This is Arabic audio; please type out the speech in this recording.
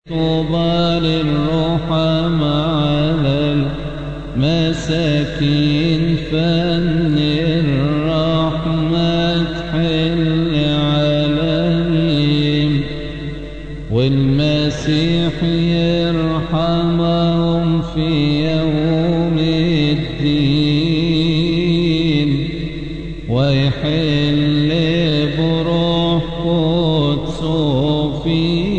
طوبى للرحماء على المساكين فإن الرحمة تحل عليهم والمسيح يرحمهم في يوم الدين ويحل بروح قدسه في